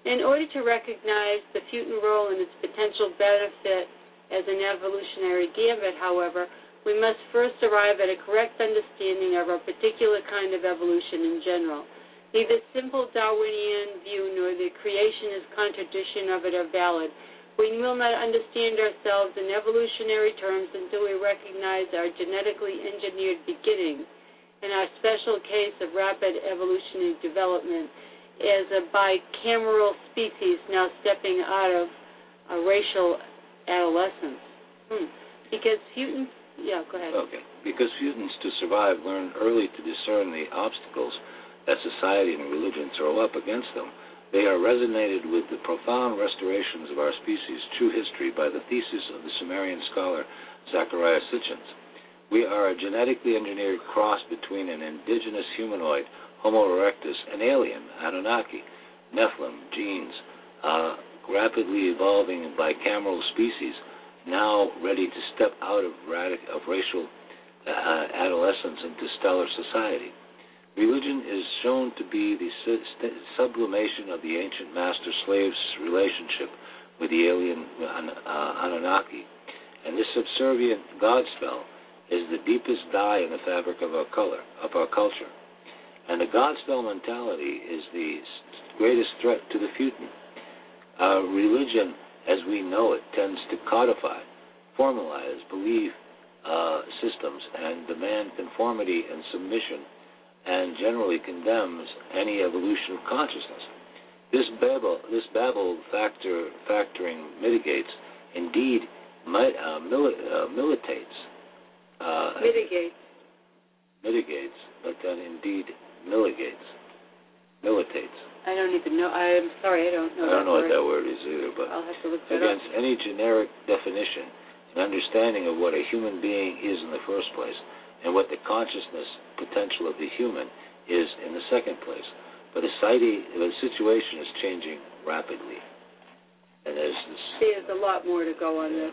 In order to recognize the futon role and its potential benefit as an evolutionary gambit, however, we must first arrive at a correct understanding of our particular kind of evolution in general. Neither simple Darwinian view nor the creationist contradiction of it are valid. We will not understand ourselves in evolutionary terms until we recognize our genetically engineered beginnings and our special case of rapid evolutionary development as a bicameral species now stepping out of a racial adolescence. Because futons, go ahead. Okay. Because futons, to survive, learn early to discern the obstacles that society and religion throw up against them. They are resonated with the profound restorations of our species' true history by the thesis of the Sumerian scholar Zecharia Sitchin. We are a genetically engineered cross between an indigenous humanoid, Homo erectus, an alien, Anunnaki, Nephilim, genes, rapidly evolving bicameral species, now ready to step out of racial adolescence into stellar society. Religion is shown to be the sublimation of the ancient master-slave relationship with the alien Anunnaki, and this subservient God spell is the deepest dye in the fabric of our culture. And the God spell mentality is the greatest threat to the futon. Religion, as we know it, tends to codify, formalize belief systems, and demand conformity and submission, and generally condemns any evolution of consciousness. This Babel factoring mitigates, indeed militates. Mitigates, but then indeed militates. I don't even know. I'm sorry, I don't know. I don't know what that word is either, but I'll have to look that against up. any generic definition and understanding of what a human being is in the first place, and what the consciousness potential of the human is in the second place. But the situation is changing rapidly, and there's a lot more to go on this.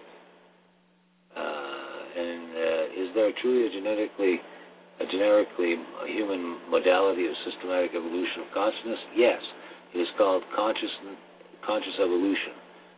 Is there truly a generically human modality of systematic evolution of consciousness? Yes. It is called conscious evolution.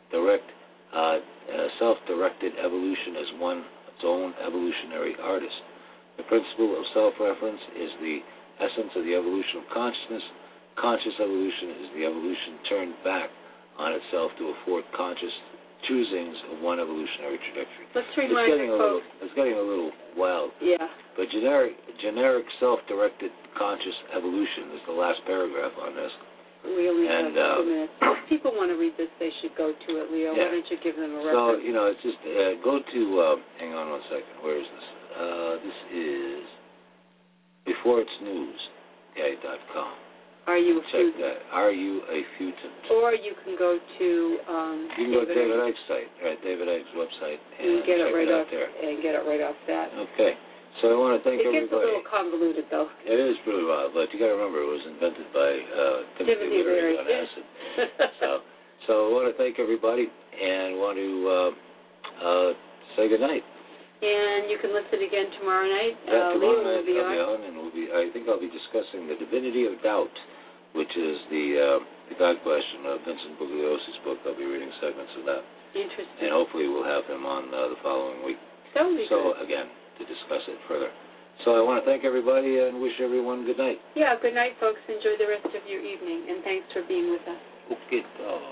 Self-directed evolution as its own evolutionary artist. The principle of self-reference is the essence of the evolution of consciousness. Conscious evolution is the evolution turned back on itself to afford conscious choosings of one evolutionary trajectory. Let's remind folks. It's getting a little wild. Yeah. But generic self-directed conscious evolution is the last paragraph on this. We only have 2 minutes. If people want to read this, they should go to it, Leo. Yeah. Why don't you give them a reference? So, it's just, go to, hang on one second. Where is this? This is beforeitsnews.com. Are you a Check that. Are you a futant? Or you can go to you can go to David Icke's site, David Icke's website, and get check it right it off out there. And get it right off that. Okay. So I want to thank everybody. It gets a little convoluted, though. It is pretty wild, but you got to remember it was invented by Timothy Leary on acid. So I want to thank everybody and want to say good night. And you can listen again tomorrow night. Tomorrow night will be on, and I think I'll be discussing the divinity of doubt, which is the God question of Vincent Bugliosi's book. I'll be reading segments of that. Interesting. And hopefully we'll have him on the following week. That would be good. Again, to discuss it further. So I want to thank everybody and wish everyone good night. Yeah, good night, folks. Enjoy the rest of your evening, and thanks for being with us. Okay.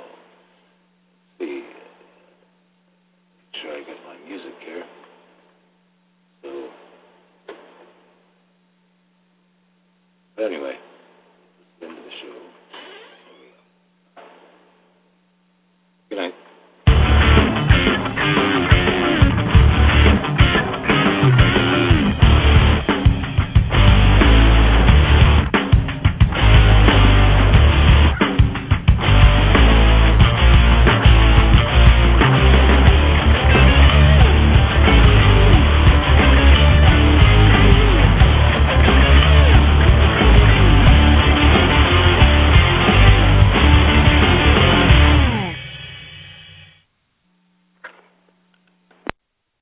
See. Make sure I got my music here. So, anyway.